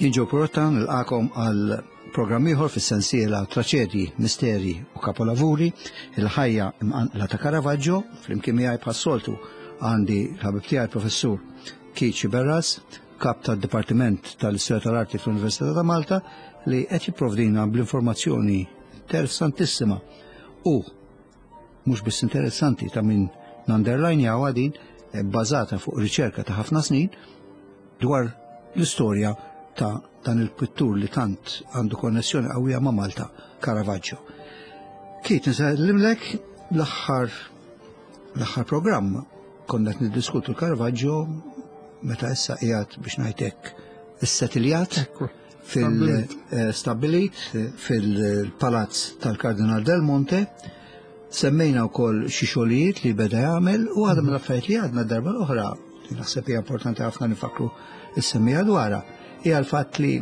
Jinġu Purrotta nilqakom għal programm ieħor fis-sensiela Traċedji, Misteri u Kapolavuri, il-ħajja imqanqla ta' Caravaggio, flimkien miegħi bħas-soltu għandi l-ħabib tiegħi professur Kiċi Berras, kap tad-Dipartiment tal-Istorja tal-Arti fl-Università ta' Malta, li qed jipprovdina bl-informazzjoni interessantissima u mhux biss interessanti ta' min n-underline jaw għadin bbażata fuq riċerka ta' ħafna snin dwar l-istorja ta' dan il-pittur li tant għandu konnessjoni qawwija ma' Malta, Caravaggio. Kiet nisallimlek l-aħħar programm konna qed niddiskutu l-Caravaggio meta issa qiegħed biex ngħidlek is-settiljat fil-stabbilit fil-palazz tal-Kardinal Del Monte. Semmejna wkoll xi xogħlijiet li beda jagħmel u għadha mill-affarijiet li għadna d-darba l-oħra naħseb hija importanti ħafna nifakru is-semmija dwarha hija l-fatt li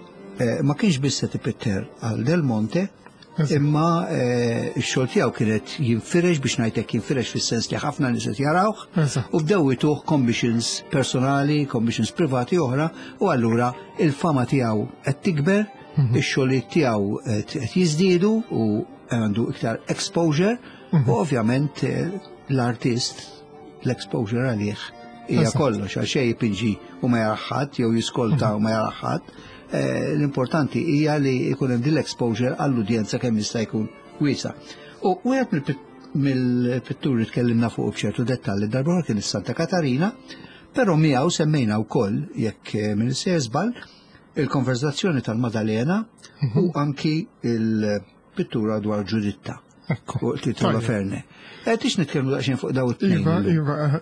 ma kienx biss se tipitter għal Del Monte imma x-xogħol tiegħu kienet jinfirex biex ngħidlek jinfirex fis-sens li ħafna nies qed jarawh u bdew ituh commissions personali, commissions privati oħra u allura il-fama tiegħu qed tikber, ix-xogħlijiet tiegħu qed jiżdiedu u għandu iktar exposure u ovvjament l-artist l-exposure għalih hija kollox għal xejn jipinġi u ma jara ħadd jew jiskolta u ma jara ħadd. L-importanti hija li jkun hemm din l-exposure għall-udjenza kemm jista' jkun wiesa'. U wieħed mill-pitturi tkellimna fuq b'ċertu dettalji darba kien is-Santa Katarina, però miegħu semmejna wkoll jekk min se żball il-konverzazzjoni tal-Madalena u anki il-pittura dwar Giuditta. U titolba Ferne. Tix nitkellmu daqsxejn fuq daw it-tnejn. Iva,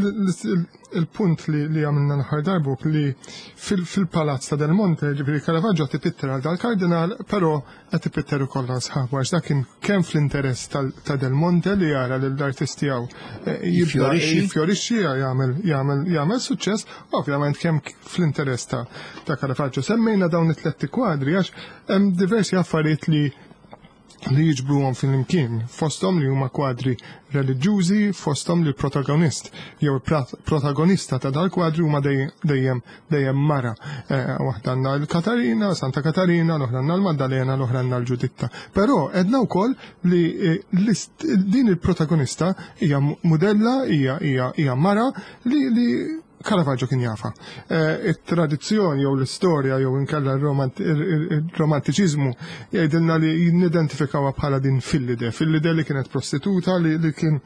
il-punt li għamilna l-aħħar darbuk li fil-palazz ta' Del Monte, ġifieri Caravaggio tipitter għal dal-Kardinal, però qed tipitter ukoll għal sħabu għax dak kemm fl-interess ta' Del Monte li jara lill-artist tiegħu jiffjorixxi jagħmel suċċess, ovvjament kemm fl-interess ta' Caravaggio. Semmejna dawn it-tletti kwadri għax hemm diversi affarijiet li jiġbruhom fil-imkien, fosthom li huma kwadri reliġjużi, fosthom li protagonist jew protagonista ta' dal-kwadri huma dejjem mara. Waħda għandna l-Katarina, Santa Katarina, l-oħra għandna l-Maddalena, l-oħra għandna l-Giuditta. Però edna wkoll li din il-protagonista hija mudella, hija mara li Caravaggio kien jafa. Il-tradizzjoni jew l-istorja jew inkella il-romantiċiżmu jgħidilna li nidentifikawha bħala din Fillide li kienet prostituta li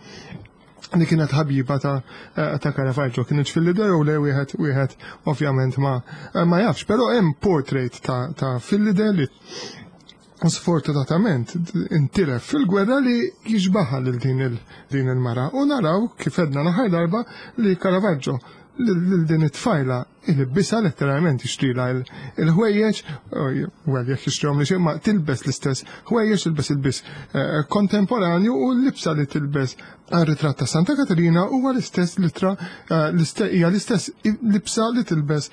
kienet ħabiba ta' Caravaggio. Kienet Fillide jew le wieħed ovvjament ma jafx, però hemm portrait ta' Fillide li sfortunatament intilef fil-gwerra li jiġbaħa lil din il-mara u naraw kif edna naħar darba li Caravaggio din it-tfajla il-bisa letteralment jixtrila il-ħwejjeġ, jekk jixtrihom li xejn ma tilbes l-istess ħwejjeġ tilbes kontemporanju u l-libsa li tilbes għal-ritratt ta' Santa Katarina huwa l-istess hija l-istess libsa li tilbes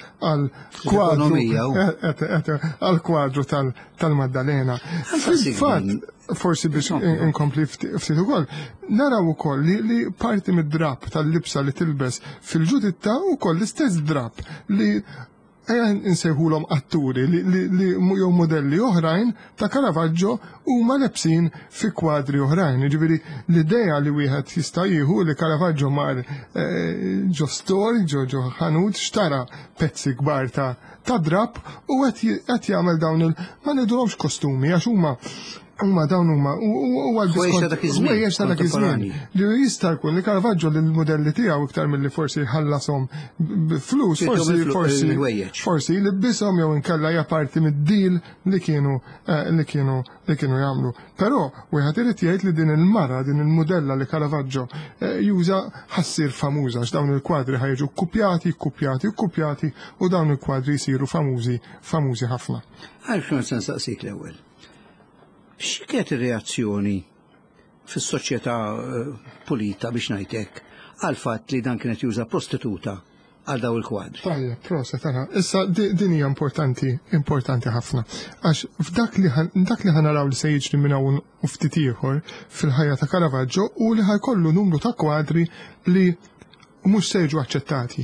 għal-kwadru tal-Maddalena. Fil-fatt forsi biex inkompli ftit ukoll, naraw ukoll li parti mid-drab tal-libsa li tilbes fil-Giuditta ukoll l-istess drab li insejħulhom atturi li jew modelli oħrajn ta' Caravaggio huma lebsin fi kwadri oħrajn. Jiġifieri l-idea li wieħed jista' jieħu li Caravaggio mar ġo store, ġo ħanut xtara pezzi kbar ta' drab u qed jagħmel dawn ma nidhomx kostumi għax huma dawn huma u ħwejjeġ ta' dak iż-żmien. Li jista' jkun li Caravaggio l-modelli tiegħu iktar milli forsi ħallasom b'flus, forsi libishom jew inkella hija parti mid-deal li kienu jagħmlu. Però wieħed irid jgħid li din il-mara, din il-mudella li Caravaggio juża ħassir famuża għax dawn il-kwadri ħajġu kkupjati u dawn il-kwadri jsiru famużi ħafna. Għalfejn se nsaqsik l-ewwel. X'kienet ir-reazzjoni fis-soċjetà pulita biex ngħidlek għal fatt li dan kienet juża prostituta għal daw il-kwadri? Tajjeb, proset ara. Issa din hija importanti ħafna. Għax f'dak li ħanaraw li se jiġri minn hawn u ftit ieħor fil-ħajja ta' Caravaggio u li ħajkollu numru ta' kwadri li mhux se jiġu aċċettati.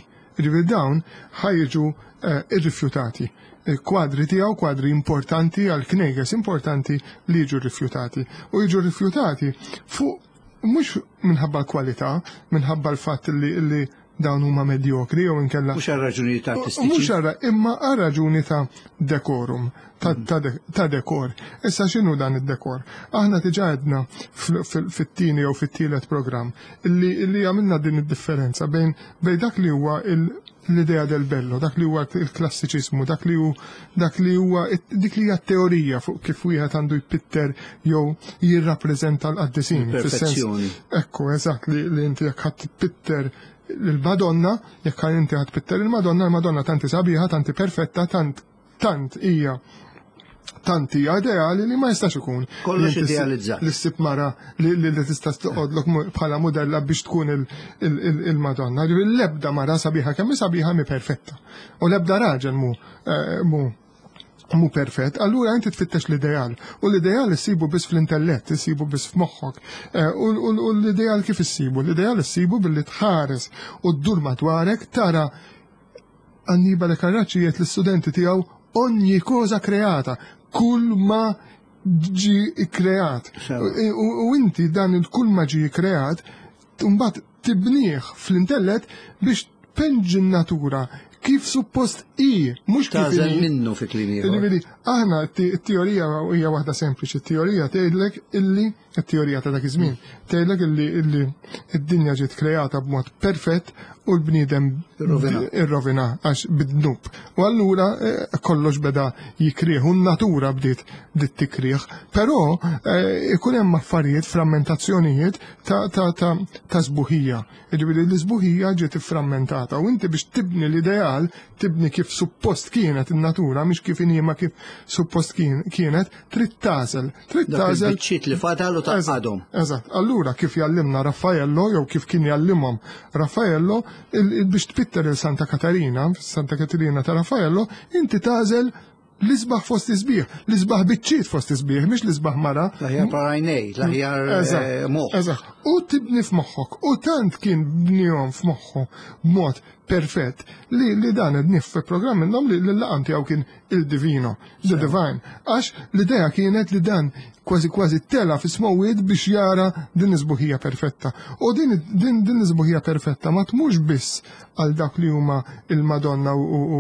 Ġifieri dawn ħajġu irrifjutati. Kwadri tiegħu kwadri importanti għal knejges importanti li jiġu rifjutati. U jiġu rifjutati fuq mhux minħabba l-kwalità, minħabba l-fatt li dawn huma medjokri jew inkella. Mhux għal raġunijiet artistiċi. Mhux imma għal raġuni ta' dekorum, ta' dekor. Issa x'inhu dan id-dekor? Aħna diġà għedna fit-tieni jew fit-tielet programm illi għamilna din id-differenza bejn dak li huwa l-idea del bello, dak li huwa il-klassiċismu, dak li huwa dik li hija teorija fuq kif wieħed għandu jpitter jew jirrappreżenta l-qaddisin. Perfezzjoni. Ekku, eżatt li inti jekk ħadd tpitter il-Madonna, jekk inti ħadd tpitter il-Madonna tanti sabiħa, tanti perfetta, tant hija ideali li ma jistax ikun. Kollox idealizzat. Li ssib mara li tista' toqgħodlok bħala mudella biex tkun il-Madonna. L-ebda mara sabiħa kemm sabiħa mi perfetta. U l-ebda raġel mu perfett, allura inti tfittex l-ideal. U l-ideal issibu biss fl-intellett, issibu biss f'moħħok. U l-ideal kif issibu? L-ideal issibu billi tħares u ddur madwarek tara Annibale Carracci jgħid l-istudenti tiegħu ogni cosa kreata, kull ma ġi kreat. U inti dan il-kull ma ġi kreat, mbagħad tibnieh fl-intellett biex tpenġi n-natura kif suppost mhux kif tażel minnu fi kliniku. Aħna t-teorija hija waħda sempliċi, t-teorija tgħidlek illi t-teorija ta' dak iż-żmien tgħidlek illi d-dinja ġiet kreata b'mod perfett u l-bniedem irrovina għax bid-dnub. U allura kollox beda jikrieħ, u n-natura bdiet tikrieħ. Però ikun hemm affarijiet, frammentazzjonijiet ta' sbuħija. Jiġifieri l-isbuħija ġiet ifframmentata u inti biex tibni l-ideal, tibni kif suppost kienet in-natura, mhix kif inhiema kif suppost kienet, trid tażel. Biċċiet li fadal u taqadhom. Eżatt. Allura kif jallimna Raffaello jew kif kien jallimhom Raffaello biex tpitter il-Santa Caterina ta' Raffaello, inti tażel l-isbaħ fost isbieħ, l-isbaħ biċċiet fost isbieħ, mhix l-isbaħ mara. L-aħjar parajnej, l-aħjar moħħ. Eżatt. U tibni f'moħħok, u tant kien bnihom f'moħħu b'mod perfett li dan id-nif fi programm minnhom li l-laqam tiegħu kien il-divino, the divine. Għax l-idea kienet li dan kważi tela fi smowid biex jara din isbuħija perfetta. U din isbuħija perfetta ma tmux biss għal dak li huma il-Madonna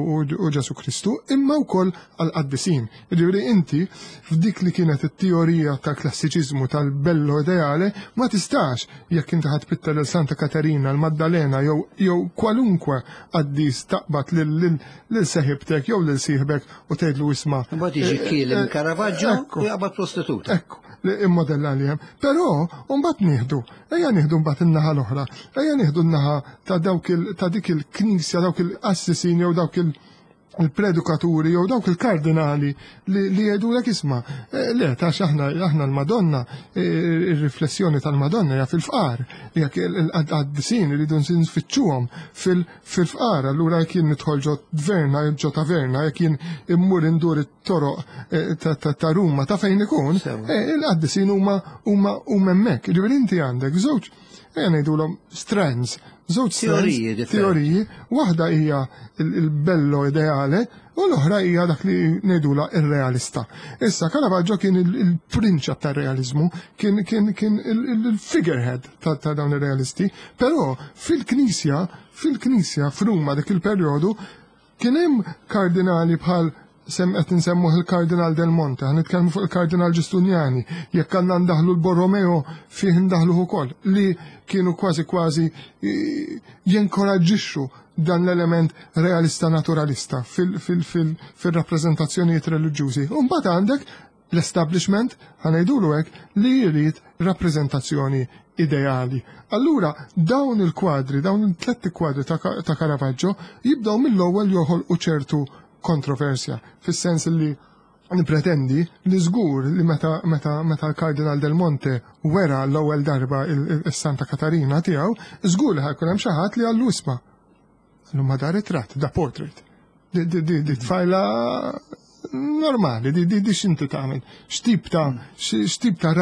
u Ġesu Kristu, imma wkoll għal qaddisin. Jiġifieri inti f'dik li kienet it-teorija ta' klassiċiżmu tal-bello ideale ma tistax jekk inti ħadpitter lil Santa Caterina, l-Maddalena jew kwalunkwe qaddis taqbad lil seħibtek jew lil sieħbek u tgħidlu isma'. Imbagħad jiġi kielem Caravaggio u jaqbad prostituta. Ekku, immodella li hemm. Però mbagħad nieħdu mbagħad in-naħa l-oħra. Ejja nieħdu n-naħa ta' dik il-knisja, dawk il-qassisin jew dawk il-predukaturi jew dawk il-kardinali li jgħidulek isma' le tax aħna l-Madonna, ir-riflessjoni tal-Madonna hija fil-fqar, jekk il-qaddisin iridu nfittxuhom fil-fqar, allura jekk jien nidħol ġo taverna, jekk jien immur indur it-toroq ta' Ruma ta' fejn ikun, il-qaddisin huma hemmhekk. Ġifieri inti għandek żewġ ngħidulhom strands, żewġ teoriji, waħda hija il-bello ideale u l-oħra hija dak li ngħidula ir-realista. Issa Caravaggio kien il-prinċ tar-realizmu, kien il-figurehead ta' dawn ir-realisti, però fil-Knisja f'Ruma dik il-perjodu kien hemm kardinali bħal qed insemmuh il-Kardinal Del Monte, ħanitkellmu fuq il-Kardinal Giustiniani, jekk għandna ndaħlu l-Borromeo fih ndaħlu ukoll, li kienu kważi jinkoraġġixxu dan l-element realista naturalista fil-rappreżentazzjonijiet reliġjużi. U mbagħad għandek l-establishment ħanejdulu hekk li jrid rappreżentazzjoni ideali. Allura dawn il-kwadri, dawn il-tletti kwadri ta' Caravaggio jibdew mill-ewwel joħolqu ċertu kontroversja, fis-sens li nipretendi li żgur li meta l-Kardinal Del Monte wera l-ewwel darba is-Santa Caterina tiegħu, żgur li ħajkun hemm xi ħadd li għallu isma' ma da ritratt, da portrait. Di tfajla normali, di x'inti tagħmel, x'tip ta'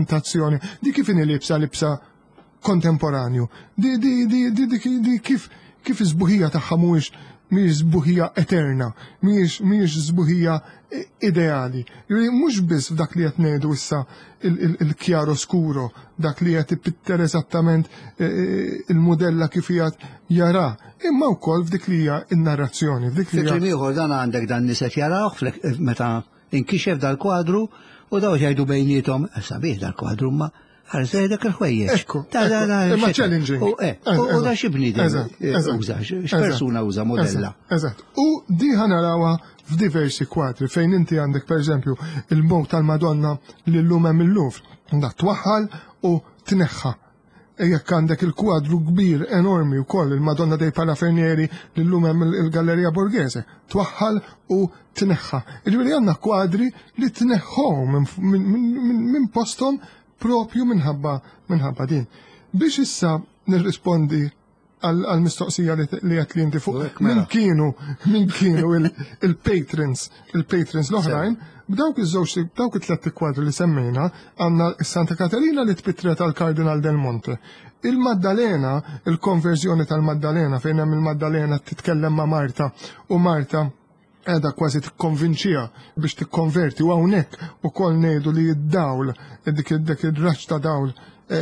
rappreżentazzjoni, di kif inhi libsa kontemporanju, di kif iż-żbuħija tagħha mhijiex żbuħija eterna, mhijiex żbuħija ideali. Mhux biss f'dak li qed ngħidu issa il-chiaro scuro, dak li qed ipitter eżattament il-modella kif qiegħed jara, imma wkoll f'dik li hija n-narrazzjoni, f'dik li hija. Fikri ieħor dan għandek dan niset jarawh meta inkixef dal-kwadru u daw jgħidu bejnietom sabiħ dal-kwadru ma ħarsej dak il-ħwejjeġ. Ekku, imma challenging. U da xi bniedem uża, x'persuna uża modella. Eżatt. U di ħanarawha f'diversi kwadri fejn inti għandek pereżempju il-mowt tal-Madonna li llum hemm il-Louvre, dak twaħħal u tneħħa. Jekk għandek il-kwadru kbir enormi wkoll il-Madonna dei Palafernieri li llum hemm il-Gallerija Borghese, twaħħal u tneħħa. Jiġifieri għandna kwadri li tneħħhom minn posthom propju minħabba din. Biex issa nirrispondi għal-mistoqsija li għat li inti fuq min kienu il-patrons l-oħrajn, b'dawk iż-żewġ dawk it-tlet kwadri li semmejna għandna Santa Caterina li tpitret tal-Kardinal Del Monte. Il-Maddalena, il-konverżjoni tal-Maddalena fejn hemm il-Maddalena titkellem ma' Marta u Marta għeda kważi tikkonvinċija biex tikkonverti u hawnhekk ukoll ngħidu li d-dawl dik id-raġġ ta' dawl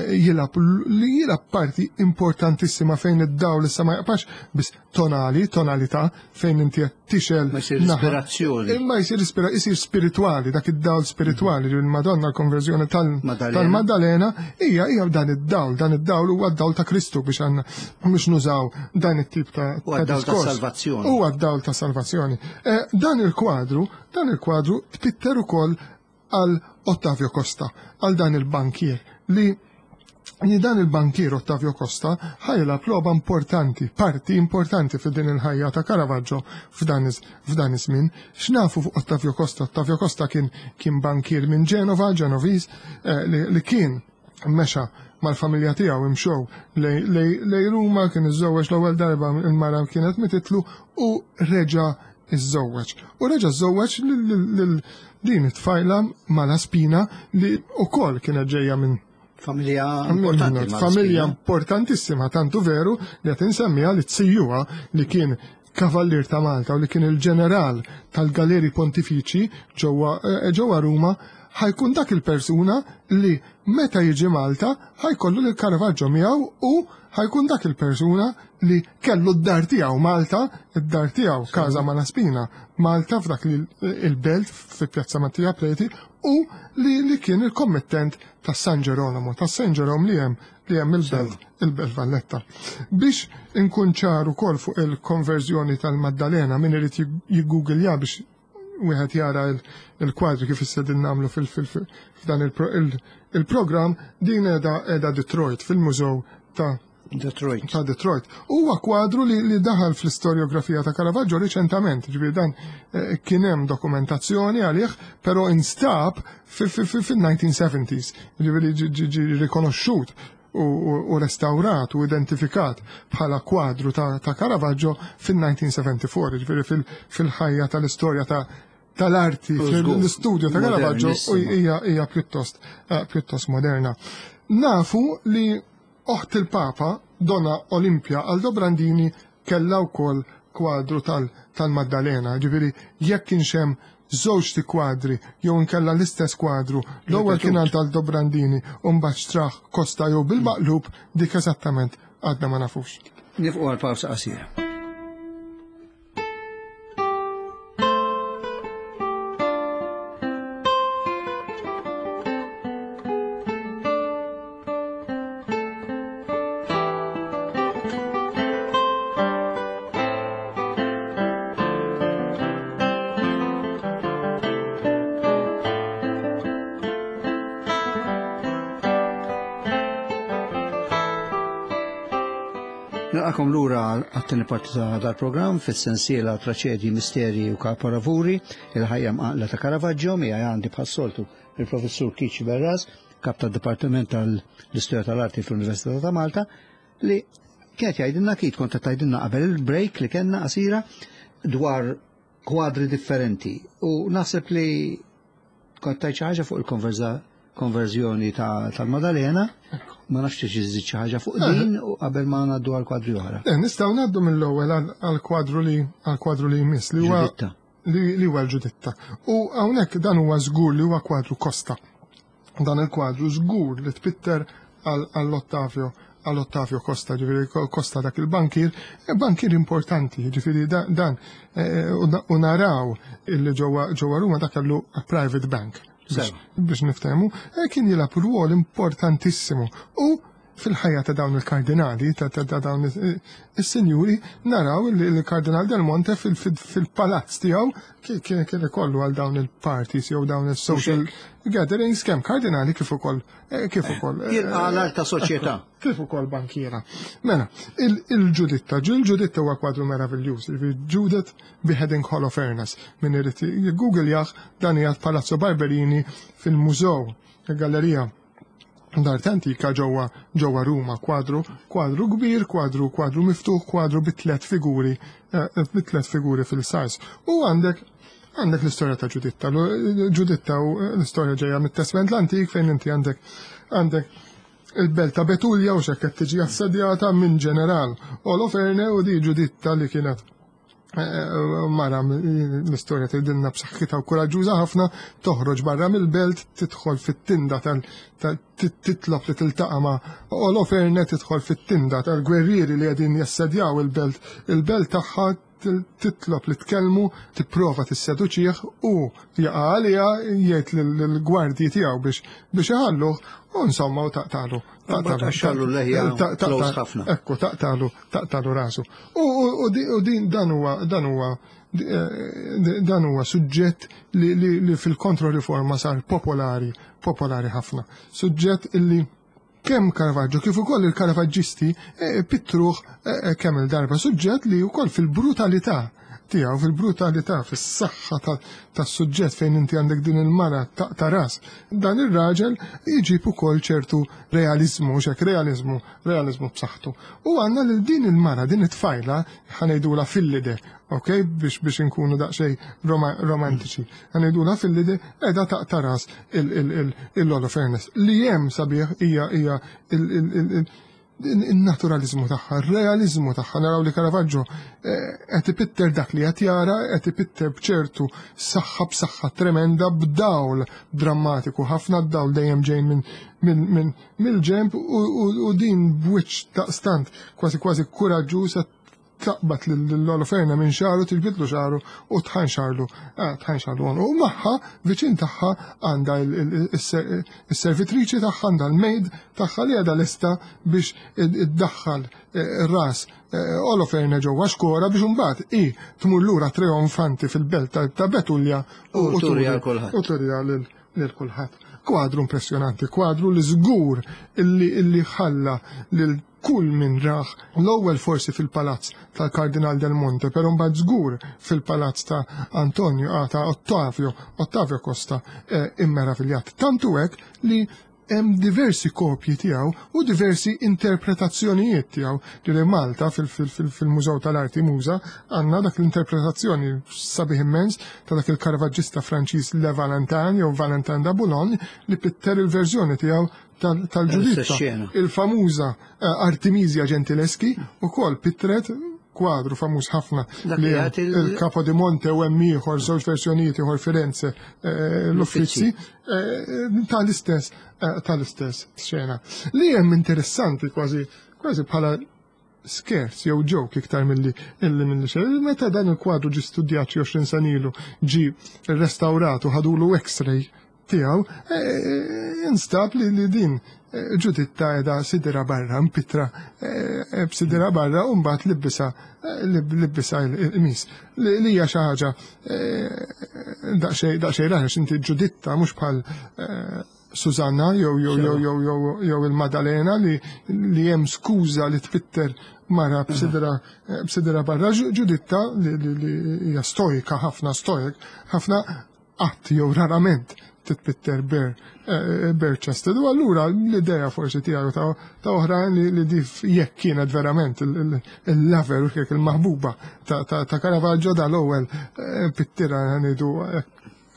jilab parti importantissima fejn id-dawl issa ma jaqpax biss tonalità fejn inti qed tixel ispirazzjoni. Imma jsir spirituali, dak id-dawl spirituali li l-Madonna l-konverżjoni tal-Maddalena hija dan id-dawl huwa d-dawl ta' Kristu biex għandna biex nużaw dan it-tip ta' diskors. Huwa d-dawl ta' salvazzjoni. Dan il-kwadru tpitter ukoll għal Ottavio Costa, għal dan il-bankier li dan il-bankier Ottavio Costa ħajla proba importanti, parti importanti f'din il-ħajja ta' Caravaggio f'dan iż-żmien. X'nafu fuq Ottavio Costa? Ottavio Costa kien bankier minn Ġenoviż li kien mexa mal-familja tiegħu imxew lej Ruma, kien iżżewweġ l-ewwel darba il-mara kienet mititlu u reġa' iżżewweġ. U reġa' żżewweġ lil din it-tfajla Malaspina li wkoll kienet ġejja minn familja importantissima, tantu veru li qed insemmiha li tsijjuha li kien kavallier ta' Malta u li kien il-ġeneral tal-Galeri Pontifiċi ġewwa Ruma, ħajkun dak il-persuna li meta jiġi Malta ħajkollu lil Caravaggio miegħu u ħajkun dak il-persuna li kellu d-dar tiegħu Malta, id-dar tiegħu Casa Malaspina, Malta f'dak il-belt fi Pjazza Mattia Preti u li kien il-kommittent tas San Ġeronimo, tas San Ġerom li hemm il-belt Valletta. Biex inkun ċar ukoll fuq il-konverżjoni tal-Maddalena min irid jiggooglja biex wieħed jara il-kwadri kif issedin nagħmlu f'dan il-programm din qiegħda Detroit fil-Mużew ta' Detroit. Huwa kwadru li daħal fl-istoriografija ta' Caravaggio riċentament, ġifieri dan kien hemm dokumentazzjoni għalih, però instab fil-1970s, ġifieri ġi rikonoxxut u restaurat u identifikat bħala kwadru ta' Caravaggio fil-1974, ġifieri fil-ħajja tal-istorja tal-arti, fil-istudju ta' Caravaggio hija pjuttost moderna. Nafu li oħt il-Papa, Donna Olimpia Aldobrandini, kellha wkoll kwadru tal-Maddalena, ġifieri jekk kienx hemm żewġ kwadri jew inkella l-istess kwadru, l-ewwel kien għal Aldobrandini u mbagħad xtraħ Costa jew bil-maqlub dik eżattament għadna ma nafux. Nifqu għal pawsa qasira. Nilqakom lura għat-tieni parti tal-programm fis-sensiela Traċedji, Misterji u Kaparavuri, il-ħajja mqaqla ta' Caravaggio, miegħi għandi bħas-soltu il-Professur Kiċi Berras, kap tad-Dipartiment tal-Istorja tal-Arti fl-Università ta' Malta, li kienet jgħidilna kont qed tgħidilna qabel il-break li kellna qasira dwar kwadri differenti. U naħseb li kont tgħid xi ħaġa fuq il-konverżjoni tal-Maddalena. Ma nafx tiġi xi ħaġa fuq din u qabel ma ngħaddu għal kwadri oħra. Nistgħu ngħaddu mill-ewwel għal kwadru li jmiss li huwa Ġuditta. li huwa l-Ġuditta. U hawnhekk dan huwa żgur li huwa kwadru Costa. Dan il-kwadru żgur li tpitter għall-Ottavio Costa, ġifieri Costa dak il-bankir, bankir importanti, ġifieri dan u naraw illi ġewwa Ruma dak kellu private bank. Biex niftehmu, kien jilab rwol importantissimu u fil-ħajja ta' dawn il-kardinali, ta' dawn il-senjuri, naraw il-kardinal Del Monte fil-palazz tiegħu kien ikollu għal dawn il-parties jew dawn il-social gatherings kemm kardinali kif ukoll Jilqalar ta' soċjetà. Kif ukoll bankiera. Mela, il-Ġuditta huwa kwadru meravigliuż, Judith Beheading Hall of Furnace. Min irid Google jaħ dan hija Palazzo Barberini fil-mużew, il-gallerija D'art antika ġewwa Ruma, kwadru kbir, kwadru miftuħ, kwadru bit-tlet figuri fil-sars. U għandek l-istorja ta' Ġuditta. Ġuditta u l-istorja ġejja mit-Testament l-Antik fejn inti għandek il-belt ta' Betulja u xekk qed tiġi assedjata minn ġeneral Oloferne u di Ġuditta li kienet mara l-istorja tgħidilna b'saħħitha u kuraġġuża ħafna toħroġ barra mill-belt tidħol fit-tinda titlob li tiltaqa' ma' Oloferne tidħol fit-tinda tal-gwerrieri li qegħdin jassedjaw il-belt tagħha titlob li tkellmu tipprova tisseduċih u jaqa' għaliha jgħid lill-gwardji tiegħu biex iħalluh u insomma u taqtalu. Xallu leħja close ħafna. Ekku taqtalu rasu. U din dan huwa suġġett li fil-kontroriforma sar popolari ħafna. Suġġett illi kemm Caravaggio kif ukoll il-Caravaggisti pittruh kemm il-darba suġġett li wkoll fil-brutalità tiegħu, fil-brutalità, fis-saħħa tas-suġġett fejn inti għandek din il-mara ta' ras. Dan ir-raġel jġib ukoll ċertu realizmu realizmu b'saħħtu. U għandna lil din il-mara, din it-tfajla ħanejdula fil-lide, ok, biex inkunu daqsxejn romantiċi. Ħanejdula fil-lide qiegħda ta' ras il-Oloferne. Li hemm sabiħ hija il-naturalizmu tagħha, il-realizmu tagħha, naraw li Caravaggio qed ipitter dak li qed jara, qed ipitter b'ċertu b'saħħa tremenda, b'dawl drammatiku ħafna, d-dawl dejjem ġejn mill-ġemp u din b'wiċċ daqstant kważi kuraġġuż taqbad l-Oloferne minn xaru, tilbidlu xaru u tħan xarlu għonu. U maħħa, viċin taħħa għanda il-servitriċi taħħa, għanda l-mejd taħħa li għada l-esta biex id-daħħal ras Oloferne ġewwa xkora biex mbagħad tmur lura trionfanti fil-belt ta' Betulja u turja lil kulħadd. Kwadru impressjonanti, kwadru li żgur illi ħalla lil kull min raħ l-ewwel forsi fil-palazz tal-Kardinal Del Monte, però mbagħad żgur fil-palazz ta' Antonio ta' Ottavio Costa immeraviljat. Tantu hekk li hemm diversi kopji tiegħu u diversi interpretazzjonijiet tiegħu li Malta fil-Mużew tal-Arti Muża għandna dak l-interpretazzjoni sabiħ immens ta' dak il-Caravaggista Franċiż Le Valentin jew Valentin da Boulogne li pitter il-verżjoni tiegħu tal-Ġuditta. Il-famuża Artemisia Gentileschi ukoll pittret kwadru famuż ħafna li il-Capodimonte u hemm ieħor żewġ versjonijiet ieħor Firenze l-Uffizi tal-istess xena. Li hemm interessanti kważi bħala scherz jew joke iktar milli xejn. Meta dan il-kwadru ġi studjat 20 sen ilu ġi rrestawrat u ħadulu X-ray tiegħu instab li din Ġuditta qiegħda sidra barra, mpitra b'sidra barra u mbagħad libbisa il-qmis. Li hija xi ħaġa daqsxejn raħex inti Ġuditta mhux bħal Susanna jew il-Maddalena li hemm skuża li tpitter mara b'sidra barra. Ġuditta li hija stoika ħafna qatt jew rarament titpitter bare chested. U allura l-idea forsi tiegħu ta' oħrajn li di jekk kienet verament il-lover u il-maħbuba ta' Caravaggio dal-ewwel pittira ngħidu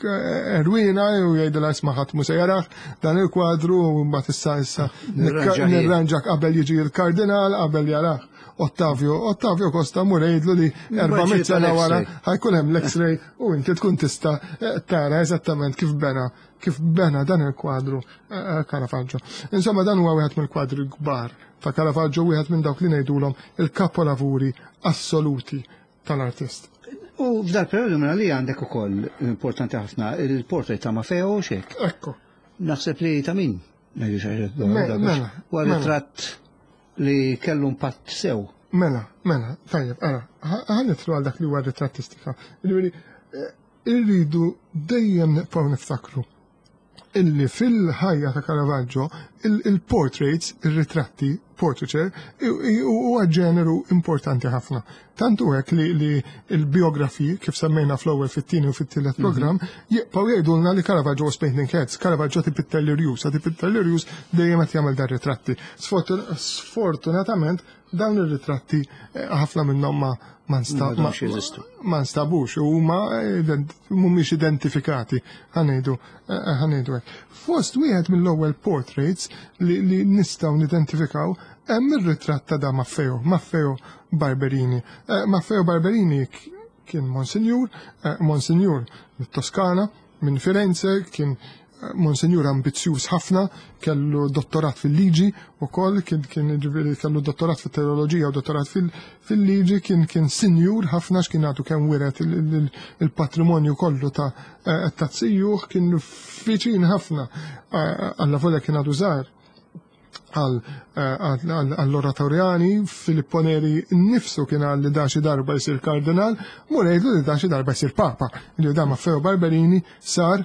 Erwina u jgħidilha isma' ħadd mhux se jaraħ dan il-kwadru u mbagħad issa nirranġak qabel jiġi l-kardinal qabel jaraħ. Ottavio Costa mur jgħidlu li 400 sena wara ħajkun hemm l-X-ray u inti tkun tista' tara eżattament kif bena dan il-kwadru Caravaggio. Insomma dan huwa wieħed mill-kwadri kbar ta' Caravaggio, wieħed minn dawk li ngħidulhom il-kapolavuri assoluti tal-artist. U f'dal periodu minn li għandek ukoll importanti ħafna il-portrait ta' Maffeo xek. Ekku. Naħseb li ta' min? Mela. Wa ritratt li kellu impatt sew. Mela, tajjeb, ħanitlu għal dak li huwa ritrattistika. Irridu dejjem nibqgħu niftakru illi fil-ħajja ta' Caravaggio il-portraits, il-ritratti, portraiture, huwa ġeneru importanti ħafna. Tantu hekk li il-biografi, kif semmejna fl-ewwel fit-tieni u fit-tielet programm, jibqgħu jgħidulna li Caravaggio was painting heads, Caravaggio tipittel l-irjus dejjem qed jagħmel dar ritratti. Sfortunatament dawn ir-ritratti ħafna minnhom ma nstabux u mhumiex identifikati ħanejdu hekk. Fost wieħed mill-ewwel portraits li nistgħu nidentifikaw hemm ir-ritratt ta' Maffeo Barberini. Maffeo Barberini kien Monsinjur mit-Toskana minn Firenze, kien Monsinjur ambizzjuż ħafna, kellu dottorat fil-liġi wkoll, kellu dottorat fit-teoloġija u dottorat fil-liġi, kien sinjur ħafna x'kien għadu kemm wiret il-patrimonju kollu ta' tzijjuh, kien viċin ħafna alla volja kien għadu żgħar għall-oratorjani. Filippo Neri nifsu kien għal li daċi darba jisir kardinal, murejdu li daċi darba jisir papa. Li da Maffeo Barberini sar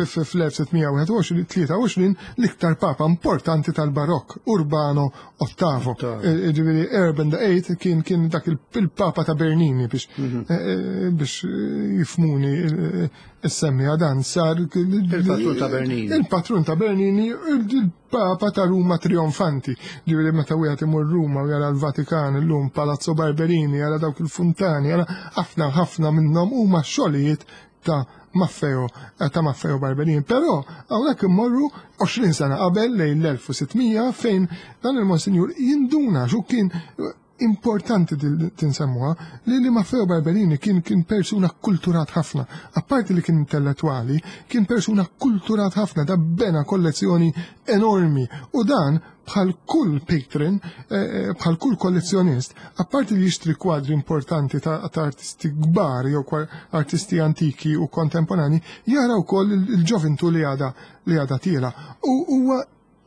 f-1623 l-iktar papa importanti tal-barokk, Urbano VIII. Ġiviri Urban VIII kien dak il-papa ta' Bernini biex jifmuni is-semmi għadan sar il-patrun ta' Bernini, il-papa ta' Ruma trionfanti. Ġiviri meta wieħed imur Ruma u jara l-Vatikan illum, Palazzo Barberini, jara dawk il-Funtani, jara ħafna minnhom huma xogħlijiet ta' Maffeo Barberini. Però hawnhekk immorru 20 sena qabel lejn l-1600 fejn dan il-Monsinjur jinduna xu kien importanti tinsemmuha li Maffeo Barberini kien persuna kulturat ħafna. Apparti li kien intellettwali, kien persuna kulturat ħafna, da bena kollezzjoni enormi u dan bħal kull patron, bħal kull kollezzjonist, apparti li jixtri kwadri importanti ta' artisti kbar jew artisti antiki u kontemporani, jara wkoll il-ġovintu li għada tiela. U huwa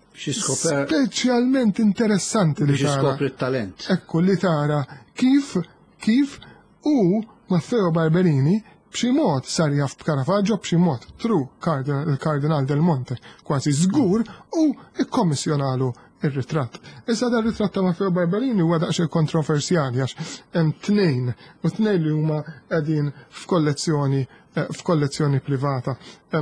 specialment interessanti li tara. talent. Ekku li tara kif u Maffeo Barberini b'xi mod sar jaf b'Caravaggio, b'xi mod il-Kardinal Del Monte kważi żgur u ikkommissjonalu ir-ritratt. Issa dar ritratt ta' Maffeo Barberini huwa daqsxejn kontroversjali għax hemm tnejn li huma qegħdin f'kollezzjoni privata.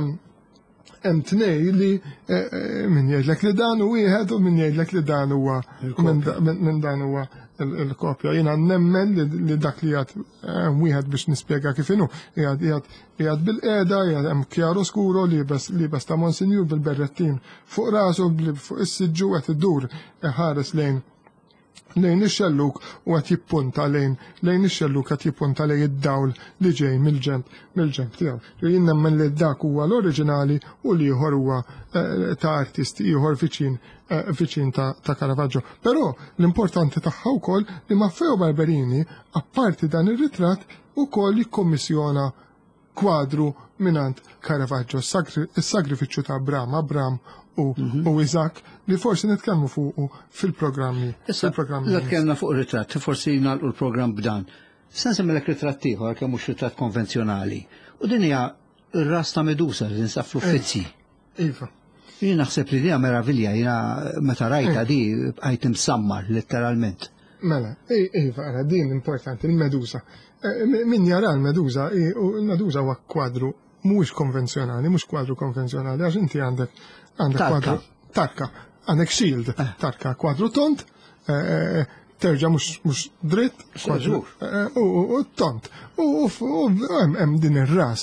Hemm tnej li min jgħidlek li dan u wieħed u min jgħidlek li dan huwa minn dan huwa il-kopja. Jiena nemmen li dak li jgħid wieħed biex nispjega kif inhu. Jgħid bil-qiegħda, hemm kjaru skuro li bes ta' Monsinjur bil-berrettin fuq rasu fuq is-siġġu qed idur ħares lejn ix-xelluk u qed jippunta lejn ix-xelluk qed jippunta lejn id-dawl li ġej mill-ġemp tiegħu. Jien nemmen li dak huwa l-oriġinali u li ieħor huwa ta' artisti ieħor viċin ta' Caravaggio. Però l-importanti tagħha wkoll li Maffeo Barberini, apparti dan ir-ritratt, ukoll jikkommissjona kwadru minant Caravaggio, is-sagrifiċċju ta' Abram u Isaac li forsi nitkellmu fuq fil-programmi. Nitkellmu fuq ritratt, forsi nagħlqu l-programm b'dan. Se nsemmilek ritratt ieħor kemm mhux ritratt konvenzjonali. U din hija r-ras ta' Medusa li nsab fl-Uffizi. Iva. Jien naħseb li hija meravilja, jiena meta rajta di bqajt imsammar letteralment. Mela, iva, din importanti, il-Medusa. Min jara l-Medusa, il-Medusa huwa kwadru mhux konvenzjonali, għax inti għandek kwadru tarka, għandek shield, tarka kwadru tont, terġa' mhux dritt, u tont. U hemm din ir-ras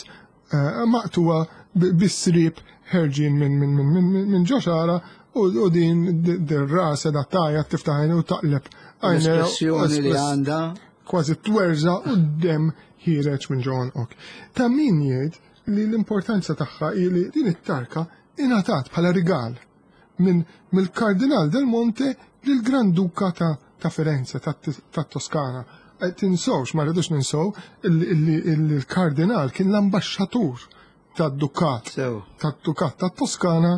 maqtuwa bis-srib ħerġin minn ġoxara u din dir-ras edha tajja tiftaħ u taqleb L-espressjoni li għandha kważi twerża u d-dem ħireġ minn ġon ok. Ta' min jgħid li l-importanza tagħha li din it-tarka ingħatat bħala rigal mill-Kardinal del Monte lill-Granduka ta' Firenze, ta' Toskana. Tinsowx, ma rridux ninsow, il-Kardinal kien l-ambasċatur tad-Dukat ta' Toskana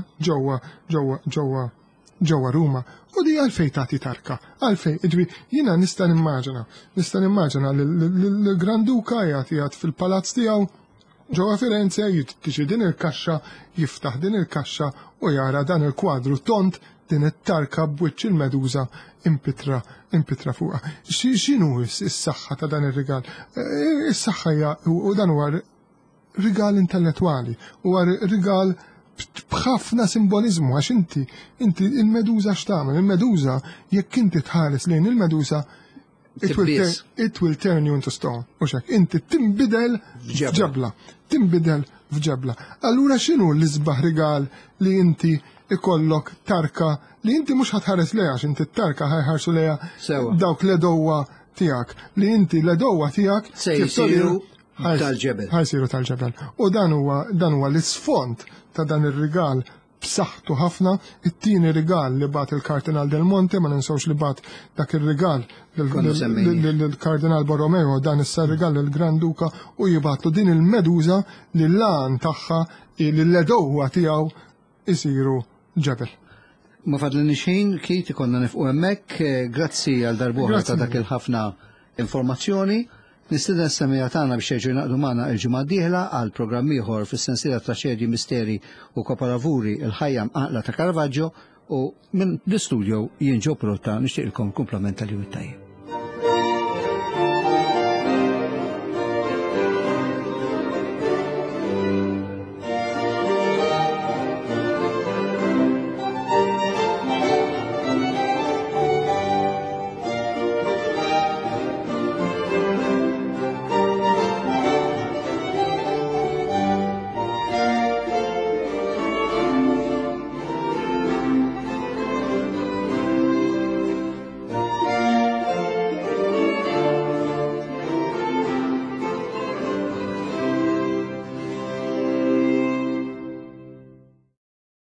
ġewwa Ruma. U di għalfej tagħti tarka, għalfej, jiena nista' nimmaġina l-Granduka jgħat fil-palazz tiegħu ġewwa Firenze tiġi din il-kaxxa, jiftaħ din il-kaxxa u jara dan il-kwadru tont din it-tarka b'wiċċ il-meduża impitra fuqha. X'inhu s-saħħa ta' dan ir-rigal? Is-saħħa hija u dan huwa rigal intellettwali, huwa rigal b'ħafna simbolizmu għax inti il-meduża x'tagħmel? Il-meduża jekk inti tħares lejn il-meduża it will turn you into stone. Uxek, inti timbidel f'ġebla. Allura x'inhu l-isbaħ rigal li inti ikollok tarka li inti mhux ħatħares lejha għax inti t-tarka ħajħarsu lejha dawk l-edowa tiegħek li inti l-edowa tiegħek se jsiru tal-ġebel. Ħajsiru tal-ġebel. U dan huwa l-isfond ta' dan ir-rigal b'saħħtu ħafna. It-tieni rigal li bat il-Kardinal del Monte, ma ninsawx li bat dak ir-rigal lill-Kardinal Borromeo, dan issa rigal lill-Granduka u jibatlu din il-meduża li l-lan tagħha li l-edowa tiegħu isiru ġebel. Ma fadlini xejn Kit ikonna nifqu hemmhekk, grazzi għal darbuħra ta' dak il-ħafna informazzjoni. Nistidna s-semija tagħna biex jerġgħu jnaqdu magħna l-ġimgħa d-dieħla għal programm ieħor fis-sensiela ta' ċedji misteri u koparavuri il-ħajja mqaqla ta' Caravaggio u minn l-istudju jien Ġo Protta nixtieqilkom kumplament tal-jum it-tajjeb.